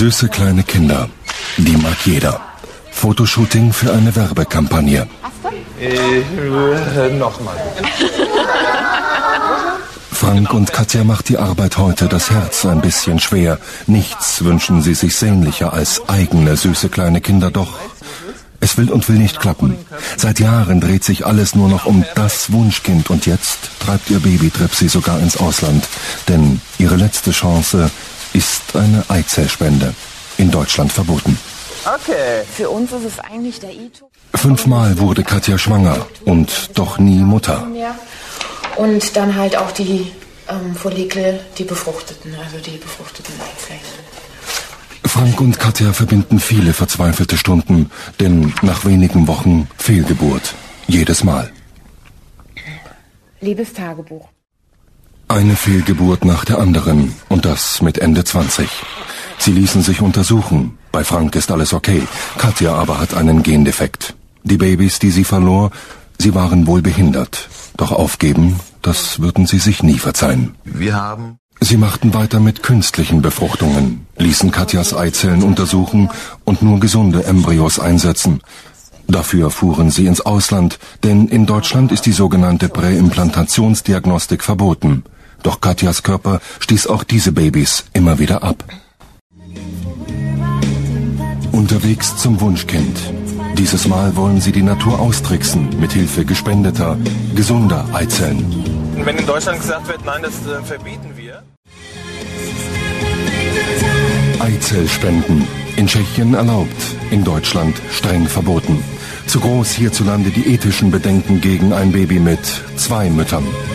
Süße kleine Kinder, die mag jeder. Fotoshooting für eine Werbekampagne. Nochmal. Frank und Katja macht die Arbeit heute das Herz ein bisschen schwer. Nichts wünschen sie sich sehnlicher als eigene süße kleine Kinder, doch es will und will nicht klappen. Seit Jahren dreht sich alles nur noch um das Wunschkind und jetzt treibt ihr Babytrip sie sogar ins Ausland. Denn ihre letzte Chance ist eine Eizellspende. In Deutschland verboten. Okay. Für uns ist es eigentlich der Ito. 5-mal wurde Katja schwanger und doch nie Mutter. Und dann halt auch die Follikel, die befruchteten Eizellen. Frank und Katja verbinden viele verzweifelte Stunden, denn nach wenigen Wochen Fehlgeburt. Jedes Mal. Liebes Tagebuch. Eine Fehlgeburt nach der anderen und das mit Ende 20. Sie ließen sich untersuchen. Bei Frank ist alles okay. Katja aber hat einen Gendefekt. Die Babys, die sie verlor, sie waren wohl behindert. Doch aufgeben, das würden sie sich nie verzeihen. Sie machten weiter mit künstlichen Befruchtungen, ließen Katjas Eizellen untersuchen und nur gesunde Embryos einsetzen. Dafür fuhren sie ins Ausland, denn in Deutschland ist die sogenannte Präimplantationsdiagnostik verboten. Doch Katjas Körper stieß auch diese Babys immer wieder ab. Unterwegs zum Wunschkind. Dieses Mal wollen sie die Natur austricksen, mit Hilfe gespendeter, gesunder Eizellen. Wenn in Deutschland gesagt wird, nein, das verbieten wir. Eizellspenden. In Tschechien erlaubt, in Deutschland streng verboten. Zu groß hierzulande die ethischen Bedenken gegen ein Baby mit 2 Müttern.